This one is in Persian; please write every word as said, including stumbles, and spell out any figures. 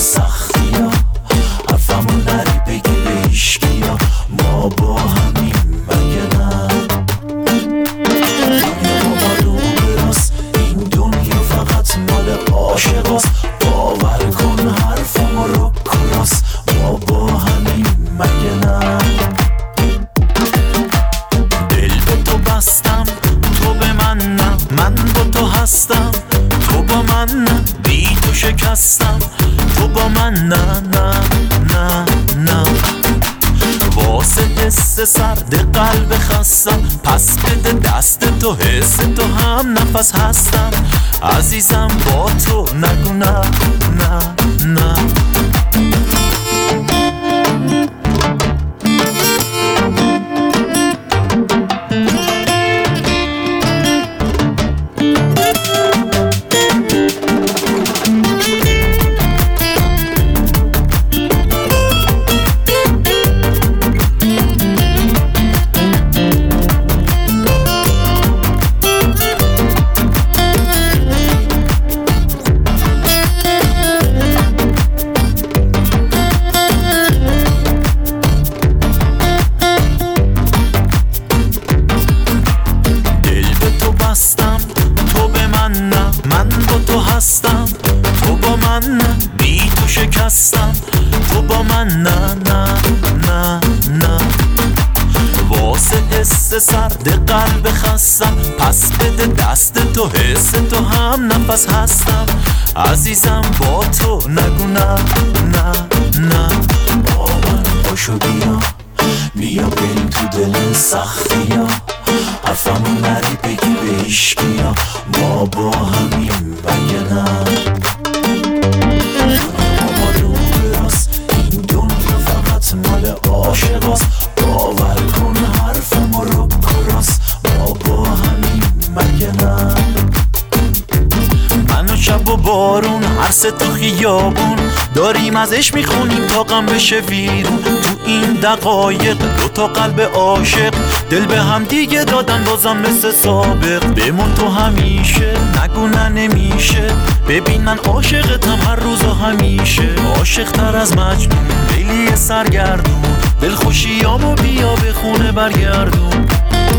سختی ها، حرفمون نری بگی به هیشکی ها، ما با همیم مگه نه؟ دنیا مالو براست، این دنیا فقط مال عاشقاست. باور کن حرفمو رو کراست، ما با همیم مگه نه؟ دل به تو بستم تو به من نه، من با تو هستم تو با من نه، بی تو شکستم تو با من نه نه نه نه. واسه حس سرد قلب خستم، پس بده دست تو، حس تو هم نفس هستم. عزیزم با تو نگو نه نه نه. تو با من نه، بی تو شکستم تو با من نه نه نه نه. واسه حس سرد قلب خستم، پس بده دست تو، حس تو هم نفس هستم. عزیزم با تو نگو نه نه نه. با من باشو بیا بیا بریم تو دل سختی ها، حرفمون نری بگی به هیشکی ها، ما با همیم مگه نه؟ دنیا مالو براست، این دنیا فقط مال عاشقاست. باور کن حرفمو رو کراست، ما با همیم مگه نه؟ من و شب و بارون هر سه تا خیابون داریم ازش میخونیم تا غم بشه ویرون. تو این دقایق دو تا قلب عاشق دل به هم دیگه دادن بازم مثل سابق. بمون تو همیشه نگو نه نمیشه، ببین من عاشقتم هر روز و همیشه. عاشق تر از مجنون لیلی سرگردون، دلخوشیامو بیا به خونه برگردون.